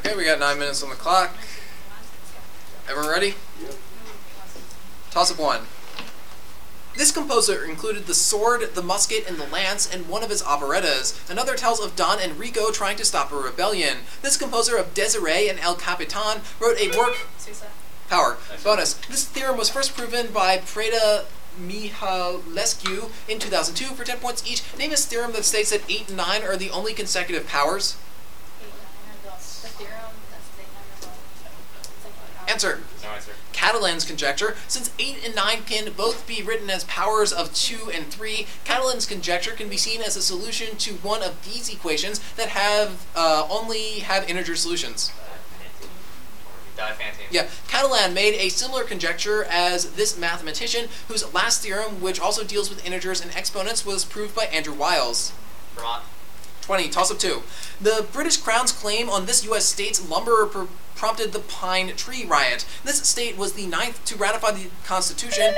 Okay, we got 9 minutes on the clock. Everyone ready? Yep. Toss up 1. This composer included the sword, the musket, and the lance in one of his operettas. Another tells of Don Enrico trying to stop a rebellion. This composer of Desiree and El Capitan wrote a work... Susa. Power. Bonus. This theorem was first proven by Preda Mihalescu in 2002 for 10 points each. Name a theorem that states that 8 and 9 are the only consecutive powers. 8 and 9 are the theorem. That's the number. Answer. No answer. Catalan's conjecture. Since 8 and 9 can both be written as powers of 2 and 3, Catalan's conjecture can be seen as a solution to one of these equations that only have integer solutions. Diphantium. Yeah, Catalan made a similar conjecture as this mathematician, whose last theorem, which also deals with integers and exponents, was proved by Andrew Wiles. Vermont. 20. Toss up 2. The British Crown's claim on this U.S. state's lumber prompted the Pine Tree Riot. This state was the 9th to ratify the Constitution.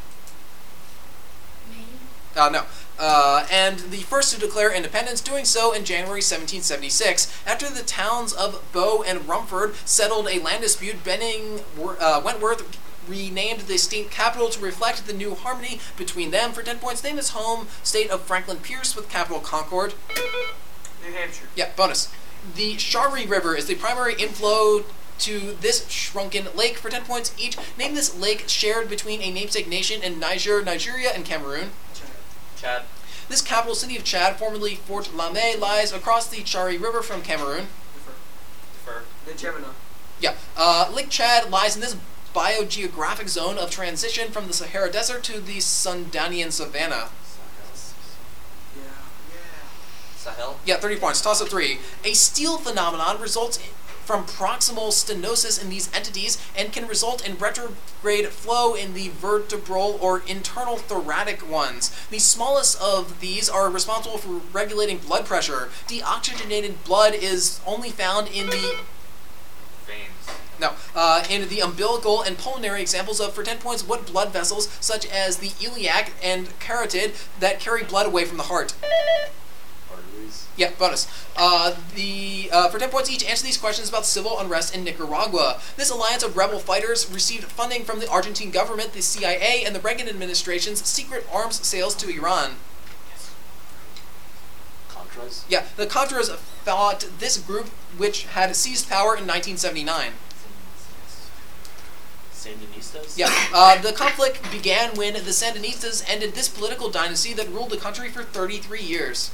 Maine. And the first to declare independence, doing so in January 1776. After the towns of Bow and Rumford settled a land dispute, Wentworth renamed the state capital to reflect the new harmony between them. For 10 points, name his home state of Franklin Pierce with capital Concord. New Hampshire. Yeah, bonus. The Shari River is the primary inflow to this shrunken lake. For 10 points each, name this lake shared between a namesake nation in Nigeria, and Cameroon. Chad. This capital city of Chad, formerly Fort Lame, lies across the Shari River from Cameroon. Defer. Yeah. Lake Chad lies in this biogeographic zone of transition from the Sahara Desert to the Sundanian Savanna. Sahel. Yeah, 30 points. Toss up 3. A steal phenomenon results from proximal stenosis in these entities and can result in retrograde flow in the vertebral or internal thoracic ones. The smallest of these are responsible for regulating blood pressure. Deoxygenated blood is only found in the in the umbilical and pulmonary examples of, for 10 points, what blood vessels, such as the iliac and carotid, that carry blood away from the heart. Arteries. Yeah, bonus. For 10 points each, answer these questions about civil unrest in Nicaragua. This alliance of rebel fighters received funding from the Argentine government, the CIA, and the Reagan administration's secret arms sales to Iran. Contras. Yeah, the Contras fought this group, which had seized power in 1979. Sandinistas. Yeah, the conflict began when the Sandinistas ended this political dynasty that ruled the country for 33 years.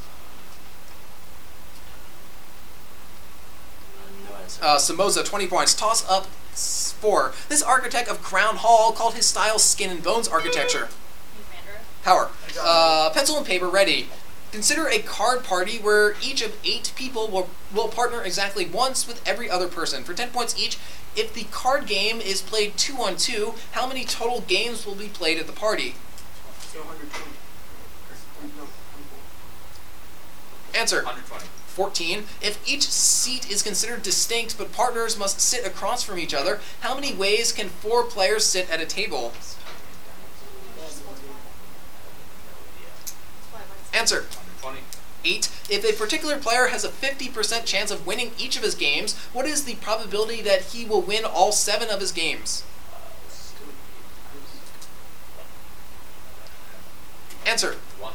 No answer. Somoza, 20 points. Toss up 4. This architect of Crown Hall called his style skin and bones architecture. Power. Pencil and paper ready. Consider a card party where each of 8 people will partner exactly once with every other person. For 10 points each, if the card game is played 2-on-2, how many total games will be played at the party? Answer. 120. 14. If each seat is considered distinct but partners must sit across from each other, how many ways can 4 players sit at a table? Answer. 120. 8. If a particular player has a 50% chance of winning each of his games, what is the probability that he will win all 7 of his games? Answer.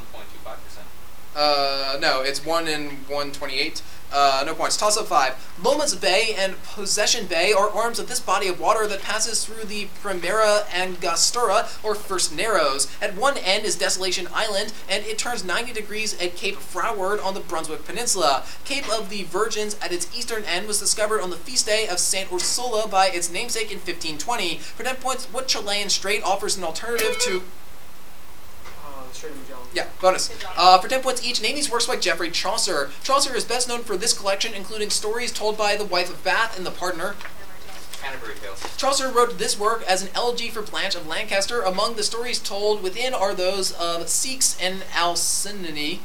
1.25%. No, it's 1 in 128. No points. Toss up 5. Lomas Bay and Possession Bay are arms of this body of water that passes through the Primera Angostura, or First Narrows. At one end is Desolation Island, and it turns 90 degrees at Cape Froward on the Brunswick Peninsula. Cape of the Virgins at its eastern end was discovered on the feast day of Saint Ursula by its namesake in 1520. For 10 points, what Chilean strait offers an alternative to... Yeah, bonus. For 10 points each, name these works by Geoffrey Chaucer. Chaucer is best known for this collection, including stories told by the wife of Bath and the partner. Canterbury Tales. Chaucer wrote this work as an elegy for Blanche of Lancaster. Among the stories told within are those of Ceyx and Alcinone.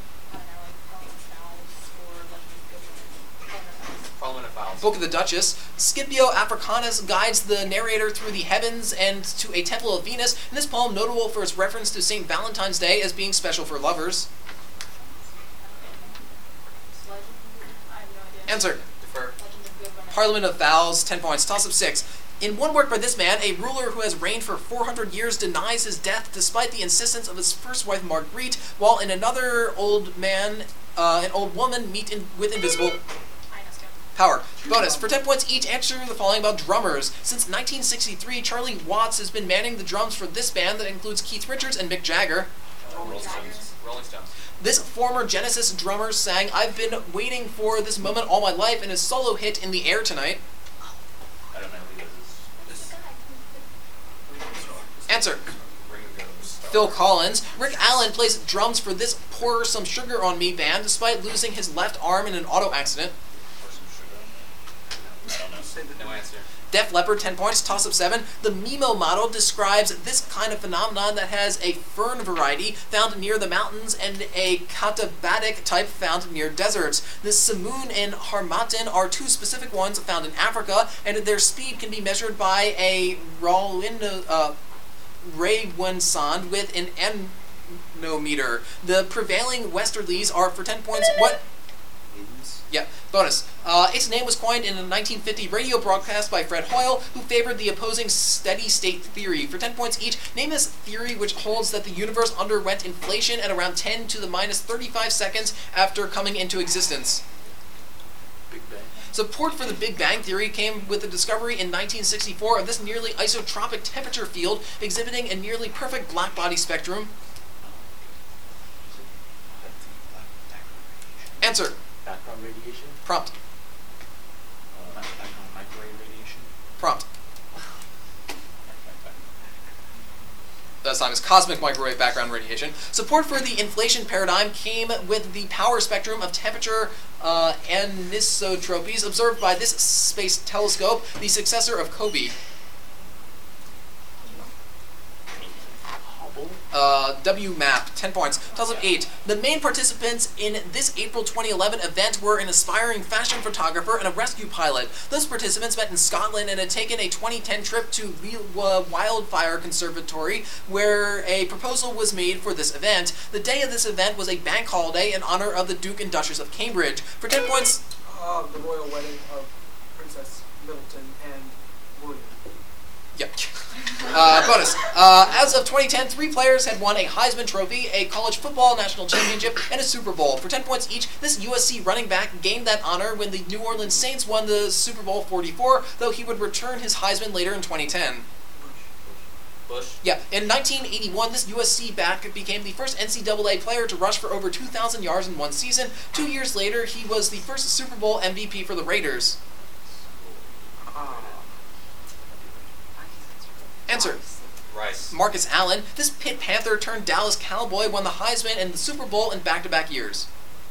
Book of the Duchess. Scipio Africanus guides the narrator through the heavens and to a temple of Venus. In this poem, notable for its reference to St. Valentine's Day as being special for lovers. Answer. Defer. Parliament of Fouls, 10 points. Toss-up 6. In one work by this man, a ruler who has reigned for 400 years denies his death despite the insistence of his first wife Marguerite, while in another old man, an old woman meet with invisible I know, Stone. power. Bonus. For 10 points each, answer the following about drummers. Since 1963, Charlie Watts has been manning the drums for this band that includes Keith Richards and Mick Jagger. Rolling Stones. Rolling Stones. This former Genesis drummer sang "I've been waiting for this moment all my life" in his solo hit "In the Air Tonight." I don't know who this is. Answer. Ringo Starr. Phil Collins. Rick Allen plays drums for this Pour Some Sugar on Me band despite losing his left arm in an auto accident. Pour some sugar. I don't know. No answer. Def Leppard, 10 points. Toss-up 7. The Mimo model describes this kind of phenomenon that has a fern variety found near the mountains and a katabatic type found near deserts. The Simoon and Harmattan are two specific ones found in Africa, and their speed can be measured by a Raywinsond with an anemometer. The prevailing westerlies are, for 10 points, what? Hayden's. Yeah, bonus. Its name was coined in a 1950 radio broadcast by Fred Hoyle, who favored the opposing steady-state theory. For 10 points each, name this theory which holds that the universe underwent inflation at around 10 to the minus 35 seconds after coming into existence. Big Bang. Support for the Big Bang Theory came with the discovery in 1964 of this nearly isotropic temperature field exhibiting a nearly perfect black-body spectrum. Answer. Background radiation. Prompt. Background microwave radiation. Prompt. This time is cosmic microwave background radiation. Support for the inflation paradigm came with the power spectrum of temperature anisotropies observed by this space telescope, the successor of COBE. Hubble. WMAP, 10 points. Toss-up 8. The main participants in this April 2011 event were an aspiring fashion photographer and a rescue pilot. Those participants met in Scotland and had taken a 2010 trip to Wildfire Conservatory, where a proposal was made for this event. The day of this event was a bank holiday in honor of the Duke and Duchess of Cambridge. For 10 points... The royal wedding of Princess Middleton and William. Yep. Bonus. As of 2010, 3 players had won a Heisman Trophy, a college football national championship, and a Super Bowl. For 10 points each, this USC running back gained that honor when the New Orleans Saints won the Super Bowl 44, though he would return his Heisman later in 2010. Bush. Yeah, in 1981, this USC back became the first NCAA player to rush for over 2,000 yards in one season. 2 years later, he was the first Super Bowl MVP for the Raiders. Answer. Rice. Marcus Allen. This Pitt Panther turned Dallas Cowboy won the Heisman and the Super Bowl in back-to-back years.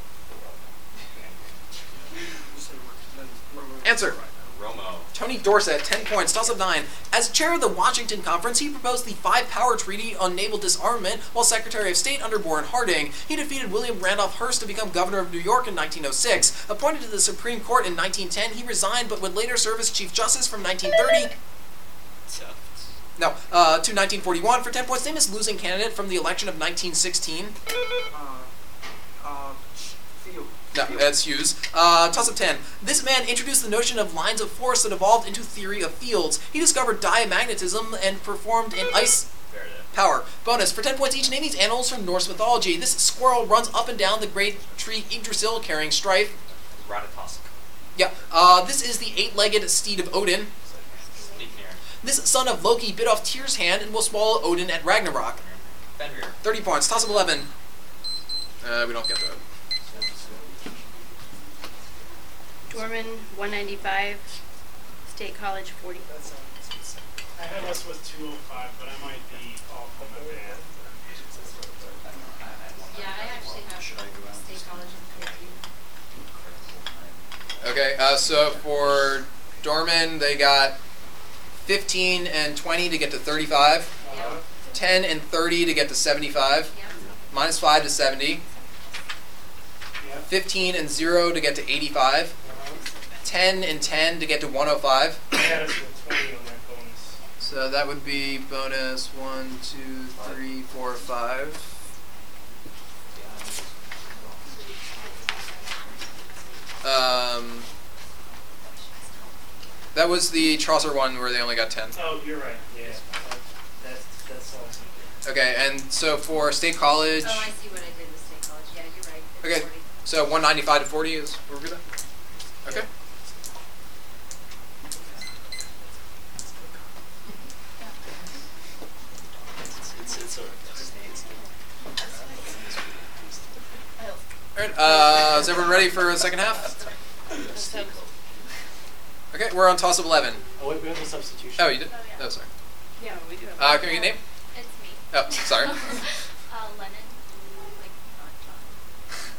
Answer. Romo. Tony Dorsett, 10 points, toss-up 9. As chair of the Washington Conference, he proposed the 5-Power Treaty on Naval Disarmament while Secretary of State under Warren Harding. He defeated William Randolph Hearst to become governor of New York in 1906. Appointed to the Supreme Court in 1910, he resigned but would later serve as Chief Justice from 1930 to 1941. For 10 points, famous losing candidate from the election of 1916. Field. No, that's Hughes. Toss-up 10. This man introduced the notion of lines of force that evolved into theory of fields. He discovered diamagnetism and performed in ice Faraday. power. Bonus. For 10 points each, name these animals from Norse mythology. This squirrel runs up and down the great tree Yggdrasil carrying strife. Ratatosk. Yeah. This is the 8-legged steed of Odin. Sleipnir. This son of Loki bit off Tyr's hand and will swallow Odin at Ragnarok. Fenrir. 30 points. Toss-up 11. We don't get that. Dorman, 195. State College, 40. I had us with 205, but I might be off on my band. Yeah, I actually have State College in Okay, so for Dorman, they got 15 and 20 to get to 35, Yep. 10 and 30 to get to 75, Yep. minus 5 to 70, Yep. 15 and 0 to get to 85, 10 and 10 to get to 105. I had us with 20 on my bonus. So that would be bonus 1, 2, 3, 4, 5. That was the Chaucer one where they only got 10. Oh, you're right. Yeah. That's all. Okay, and so for State College, Oh, I see what I did with State College. Yeah, you're right. It's okay, 40. so 195 to 40 is where we're good at? Okay. Alright, is everyone ready for the second half? Okay, we're on toss-up 11. Oh, wait, we have a substitution. Oh, you did? Oh, yeah. Oh, sorry. Yeah, we do. Can we get a name? It's me. Oh, sorry. Lennon. Like, not John.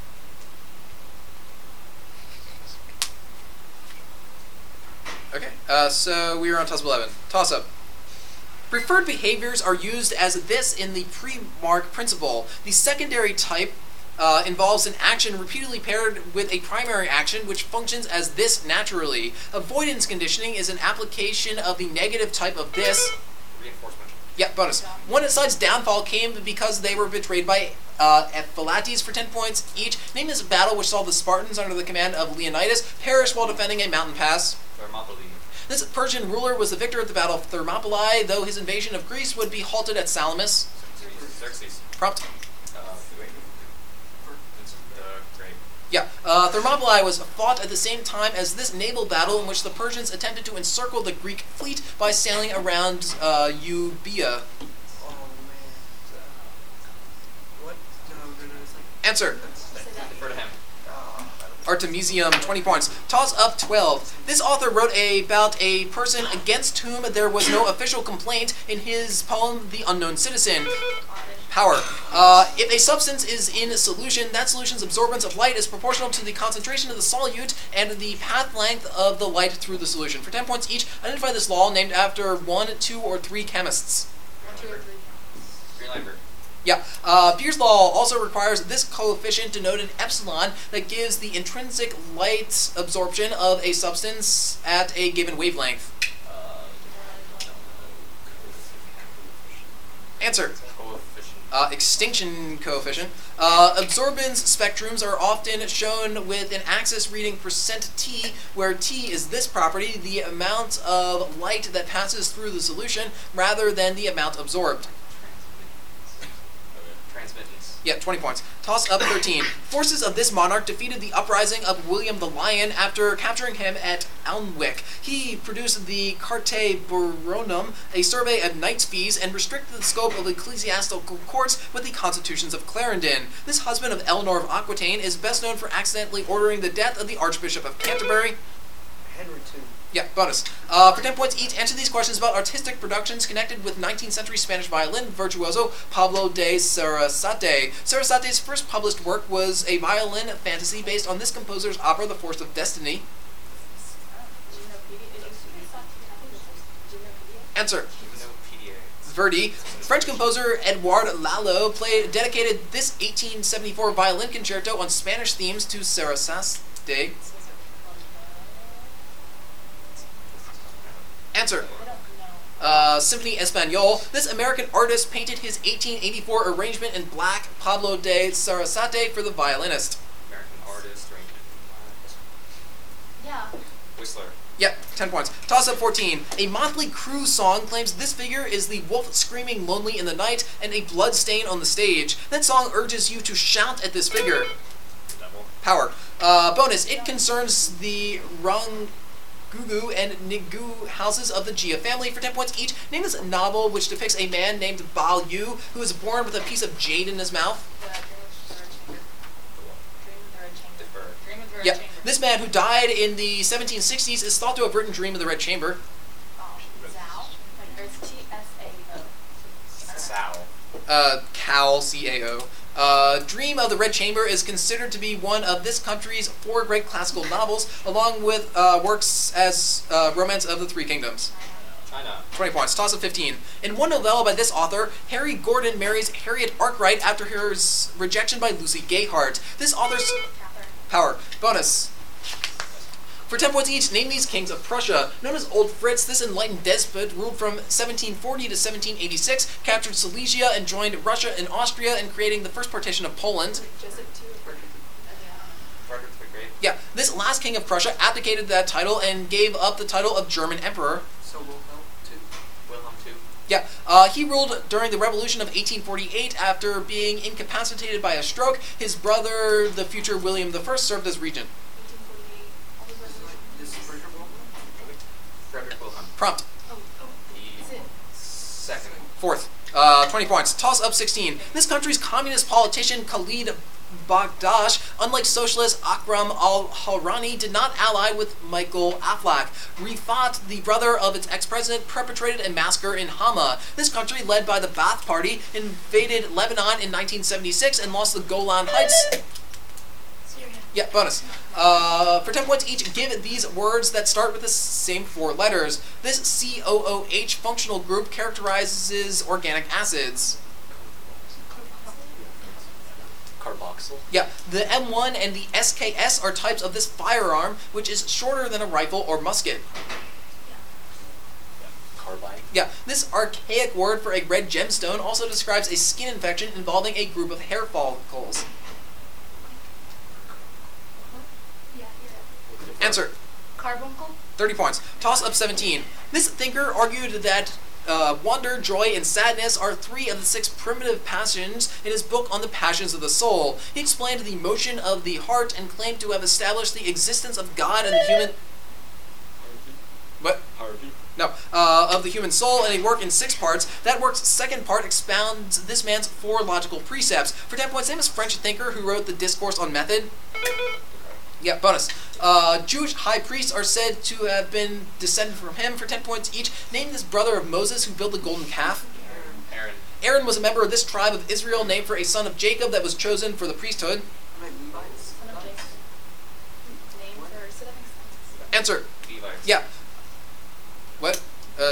Okay, so we are on toss-up 11. Toss-up. Preferred behaviors are used as this in the pre-mark principle. The secondary type involves an action repeatedly paired with a primary action which functions as this naturally. Avoidance conditioning is an application of the negative type of this. Reinforcement. Yeah, bonus. One side's downfall came because they were betrayed by Ephialtes for 10 points each. Name this battle which saw the Spartans under the command of Leonidas perish while defending a mountain pass. Thermopylae. This Persian ruler was the victor at the Battle of Thermopylae, though his invasion of Greece would be halted at Salamis. Xerxes. Prompt. Wait. Great. Yeah, Thermopylae was fought at the same time as this naval battle in which the Persians attempted to encircle the Greek fleet by sailing around Euboea. Oh man. What? No. Answer. Defer to him. Artemisium, 20 points. Toss up 12. This author wrote about a person against whom there was no official complaint in his poem, The Unknown Citizen. Power. If a substance is in solution, that solution's absorbance of light is proportional to the concentration of the solute and the path length of the light through the solution. For 10 points each, identify this law named after 1, 2, or 3 chemists. Greenlander. Yeah. Beer's law also requires this coefficient denoted epsilon that gives the intrinsic light absorption of a substance at a given wavelength. Answer. Coefficient. Extinction coefficient. Absorbance spectrums are often shown with an axis reading %T, where T is this property, the amount of light that passes through the solution, rather than the amount absorbed. Transmittance. Yeah, 20 points. Toss up 13. Forces of this monarch defeated the uprising of William the Lion after capturing him at Alnwick. He produced the Carte Baronum, a survey of knights' fees, and restricted the scope of ecclesiastical courts with the constitutions of Clarendon. This husband of Eleanor of Aquitaine is best known for accidentally ordering the death of the Archbishop of Canterbury. Henry II. Yeah, bonus. For 10 points each, answer these questions about artistic productions connected with 19th century Spanish violin virtuoso Pablo de Sarasate. Sarasate's first published work was a violin fantasy based on this composer's opera, The Force of Destiny. Answer. Verdi. French composer Edouard Lalo dedicated this 1874 violin concerto on Spanish themes to Sarasate. Answer. Symphony Espagnole. This American artist painted his 1884 arrangement in black, Pablo de Sarasate, for the violinist. American artist. Yeah. Whistler. Yep, 10 points. Toss up 14. A Motley Crue song claims this figure is the wolf screaming lonely in the night and a blood stain on the stage. That song urges you to shout at this figure. Devil. Power. Bonus. It concerns the Gugu and Nigu houses of the Jia family. For 10 points each, name this novel which depicts a man named Bao Yu who is born with a piece of jade in his mouth. Defer. Dream of the Red Yep. Chamber. This man who died in the 1760s is thought to have written Dream of the Red Chamber. Zao. Like, there's Tsao. Sal. Cal, C-A-O. Dream of the Red Chamber is considered to be one of this country's 4 great classical novels, along with works as Romance of the Three Kingdoms. China. 20 points. Toss of 15. In one novella by this author, Harry Gordon marries Harriet Arkwright after her rejection by Lucy Gayheart. This author's Catherine. power. Bonus. For 10 points each, name these kings of Prussia. Known as Old Fritz, this enlightened despot ruled from 1740 to 1786, captured Silesia and joined Russia and Austria in creating the first partition of Poland. Joseph II. Frederick the Great. Yeah, This last king of Prussia abdicated that title and gave up the title of German emperor. So Wilhelm too. Wilhelm II. Yeah, he ruled during the Revolution of 1848 after being incapacitated by a stroke. His brother, the future William I, served as regent. 1848. All the resolution. This is Frederick Wilhelm. Frederick Wilhelm. Prompt. Is it? Second. Fourth. 20 points. Toss up 16. This country's communist politician Khalid Bagdash, unlike socialist Akram al-Hawrani, did not ally with Michael Aflaq. Rifat, the brother of its ex-president, perpetrated a massacre in Hama. This country, led by the Ba'ath Party, invaded Lebanon in 1976 and lost the Golan Heights. Syria. Yeah, bonus. For 10 points each, give these words that start with the same 4 letters. This COOH functional group characterizes organic acids. Carboxyl. Yeah, the M1 and the SKS are types of this firearm, which is shorter than a rifle or musket. Carbine. Yeah, this archaic word for a red gemstone also describes a skin infection involving a group of hair follicles. Yeah, yeah. Answer. Carbuncle? 30 points. Toss up 17. This thinker argued that wonder, joy, and sadness are 3 of the 6 primitive passions in his book on the passions of the soul. He explained the motion of the heart and claimed to have established the existence of God and the human... What? Harvey. No, of the human soul in a work in 6 parts. That work's second part expounds this man's 4 logical precepts. For 10 points, name is French thinker who wrote the Discourse on Method. Yeah, bonus. Jewish high priests are said to have been descended from him. For 10 points each, name this brother of Moses who built the golden calf. Aaron. Aaron was a member of this tribe of Israel, named for a son of Jacob that was chosen for the priesthood. I mean, Levites. Son of Jacob. Name for, so that makes sense. Answer. Levites. Yeah. What?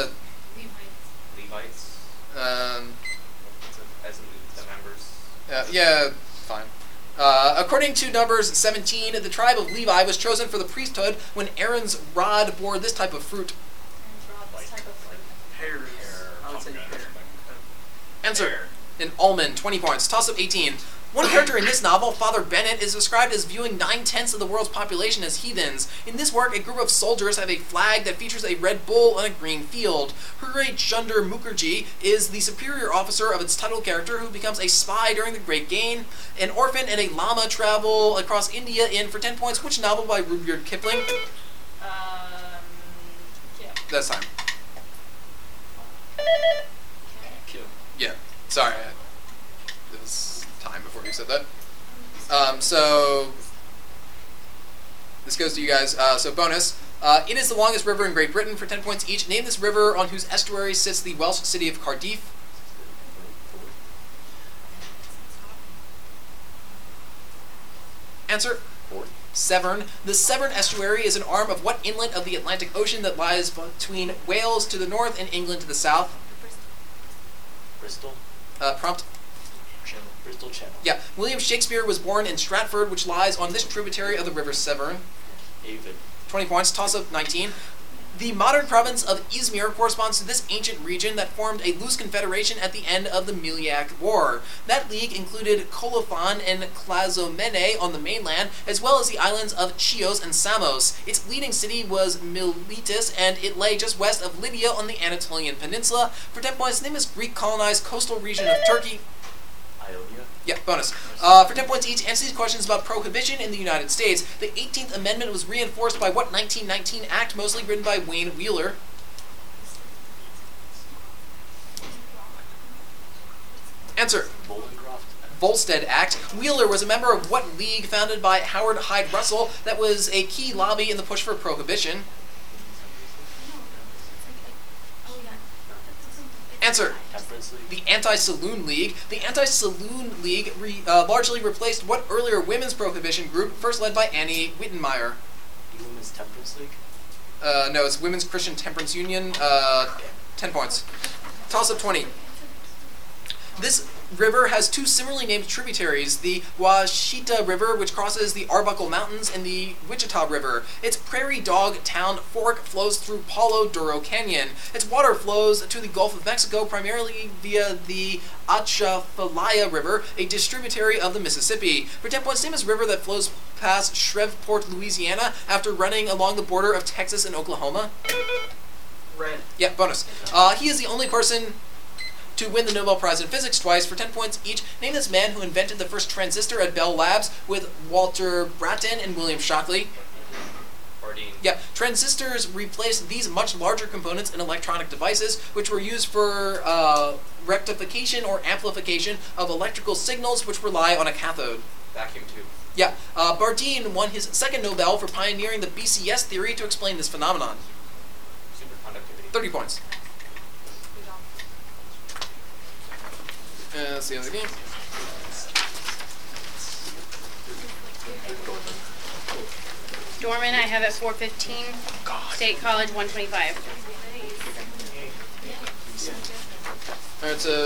Levites. Um, As in the members. yeah, fine. According to Numbers 17, the tribe of Levi was chosen for the priesthood when Aaron's rod bore this type of fruit. And draw this type of fruit. Pears. Pear, I would say pomegranate, pear. Answer. Pear. An almond, 20 points. Toss up 18. One character in this novel, Father Bennett, is described as viewing 9/10 of the world's population as heathens. In this work, a group of soldiers have a flag that features a red bull on a green field. Hurray Chunder Mukherjee is the superior officer of its title character who becomes a spy during the Great Game. An orphan and a llama travel across India in, for 10 points, which novel by Rudyard Kipling? Yeah. That's time. Kill. Yeah, sorry. It was time before you said that. So this goes to you guys. So bonus. It is the longest river in Great Britain. For 10 points each, name this river on whose estuary sits the Welsh city of Cardiff. Answer. Fourth. Severn. The Severn estuary is an arm of what inlet of the Atlantic Ocean that lies between Wales to the north and England to the south? Bristol. Prompt. Channel. Bristol Channel. Yeah. William Shakespeare was born in Stratford, which lies on this tributary of the River Severn. Avon. 20 points. Toss up 19. The modern province of Izmir corresponds to this ancient region that formed a loose confederation at the end of the Miliac War. That league included Kolophon and Klazomene on the mainland, as well as the islands of Chios and Samos. Its leading city was Miletus, and it lay just west of Lydia on the Anatolian Peninsula. For 10 points, name is Greek colonized coastal region of Turkey. Ionia. Yeah, bonus. For 10 points each, answer these questions about prohibition in the United States. The 18th Amendment was reinforced by what 1919 act, mostly written by Wayne Wheeler? Answer. Volstead Act. Wheeler was a member of what league founded by Howard Hyde Russell that was a key lobby in the push for prohibition? Answer. The Anti-Saloon League. The Anti-Saloon League largely replaced what earlier women's prohibition group, first led by Annie Wittenmeyer? The Women's Temperance League. No, it's Women's Christian Temperance Union. 10 points. Toss up 20. This river has 2 similarly named tributaries, the Washita River, which crosses the Arbuckle Mountains, and the Wichita River. Its Prairie Dog Town Fork flows through Palo Duro Canyon. Its water flows to the Gulf of Mexico primarily via the Atchafalaya River, a distributary of the Mississippi. For 10 points, name is river that flows past Shreveport, Louisiana, after running along the border of Texas and Oklahoma? Red. Yeah, bonus. He is the only person to win the Nobel Prize in Physics twice for 10 points each. Name this man who invented the first transistor at Bell Labs with Walter Brattain and William Shockley. Bardeen. Yeah, transistors replaced these much larger components in electronic devices, which were used for rectification or amplification of electrical signals which rely on a cathode. Vacuum tube. Yeah, Bardeen won his second Nobel for pioneering the BCS theory to explain this phenomenon. Superconductivity. 30 points. That's the other game. Dorman, I have at 415. State College, 125. Alright, so